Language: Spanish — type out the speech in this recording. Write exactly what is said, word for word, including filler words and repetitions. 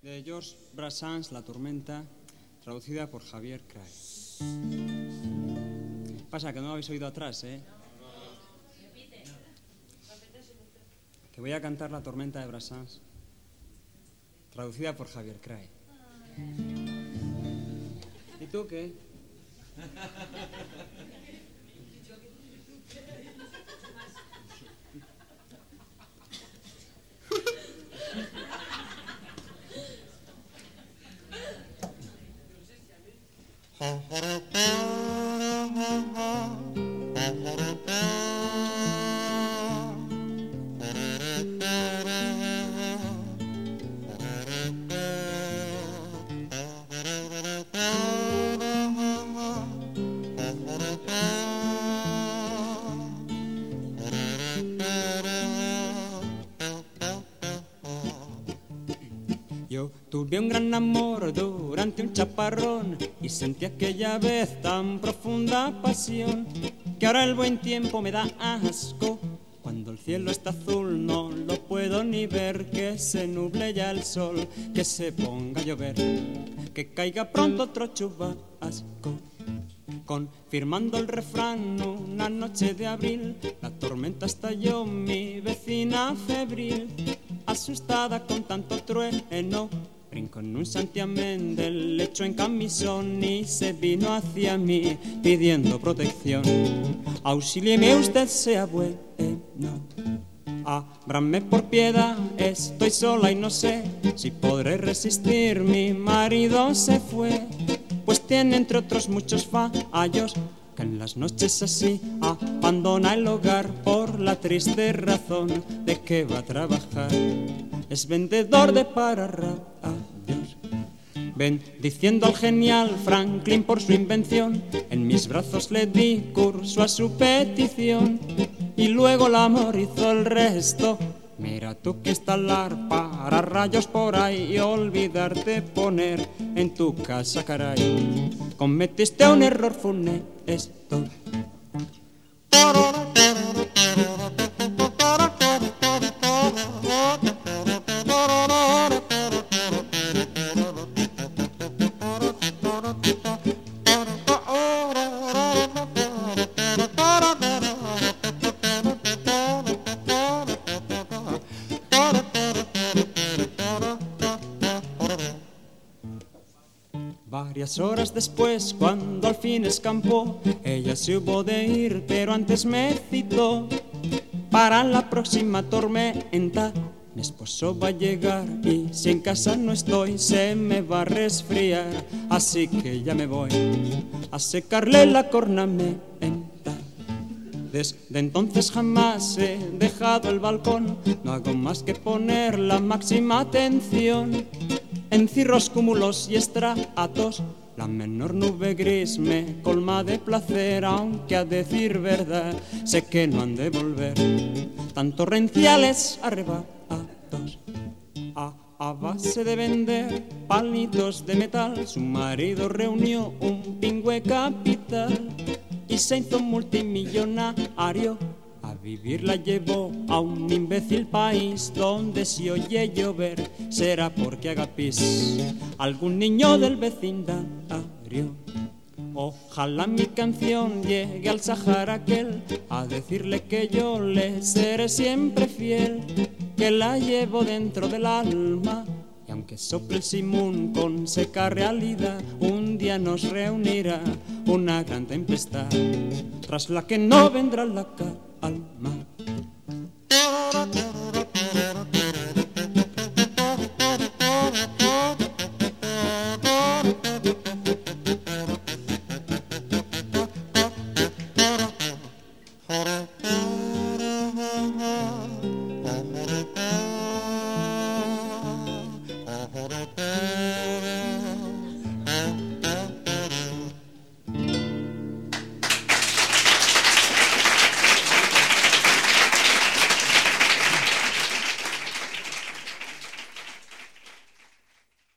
de Georges Brassens, La tormenta, traducida por Javier Cray. Pasa que no lo habéis oído atrás, ¿eh? Que voy a cantar La tormenta de Brassens, traducida por Javier Cray. ¿Y tú qué? Yo tuve un gran amor durante un chaparrón y sentí aquella vez tan profunda pasión que ahora el buen tiempo me da asco. Cuando el cielo está azul no lo puedo ni ver, que se nuble ya el sol, que se ponga a llover, que caiga pronto otro chubasco. Confirmando el refrán, una noche de abril, la tormenta estalló, mi vecina febril, asustada con tanto trueno, brincó en un santiamén del lecho en camisón y se vino hacia mí pidiendo protección. Auxílieme usted, sea bueno, ábrame por piedad, estoy sola y no sé si podré resistir, mi marido se fue, pues tiene entre otros muchos fallos, que en las noches así abandona el hogar por la triste razón de que va a trabajar. Es vendedor de pararrayos, bendiciendo al genial Franklin por su invención. En mis brazos le di curso a su petición y luego el amor hizo el resto. Mira tú que instalar pararrayos por ahí y olvidarte poner en tu casa, caray. Cometiste un error funesto. Varias horas después, cuando al fin escampó, ella se hubo de ir, pero antes me citó para la próxima tormenta. Mi esposo va a llegar y si en casa no estoy se me va a resfriar, así que ya me voy a secarle la cornamenta. Desde entonces jamás he dejado el balcón, no hago más que poner la máxima atención en cirros, cúmulos y estratos. La menor nube gris me colma de placer, aunque a decir verdad sé que no han de volver tan torrenciales arrebatos. A, a base de vender palitos de metal, su marido reunió un pingüe capital y se hizo multimillonario. A vivir la llevó a un imbécil país donde si oye llover será porque haga pis algún niño del vecindario. Ojalá mi canción llegue al Sahara aquel a decirle que yo le seré siempre fiel, que la llevo dentro del alma. Y aunque sople el simún con seca realidad, un día nos reunirá una gran tempestad, tras la que no vendrá la calma.